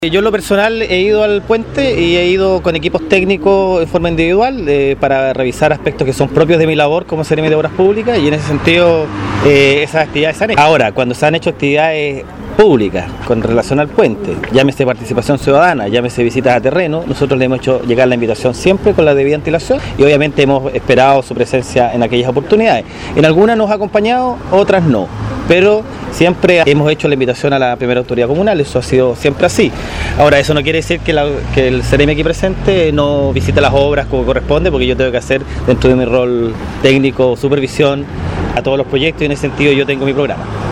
Yo en lo personal he ido al puente y he ido con equipos técnicos en forma individual para revisar aspectos que son propios de mi labor como seremi de obras públicas, y en ese sentido esas actividades se han hecho. Ahora, cuando se han hecho actividades públicas con relación al puente, llámese participación ciudadana, llámese visitas a terreno, nosotros le hemos hecho llegar la invitación siempre con la debida antelación y obviamente hemos esperado su presencia en aquellas oportunidades. En algunas nos ha acompañado, otras no, pero siempre hemos hecho la invitación a la primera autoridad comunal, eso ha sido siempre así. Ahora, eso no quiere decir que el seremi aquí presente no visite las obras como corresponde, porque yo tengo que hacer dentro de mi rol técnico supervisión a todos los proyectos, y en ese sentido yo tengo mi programa.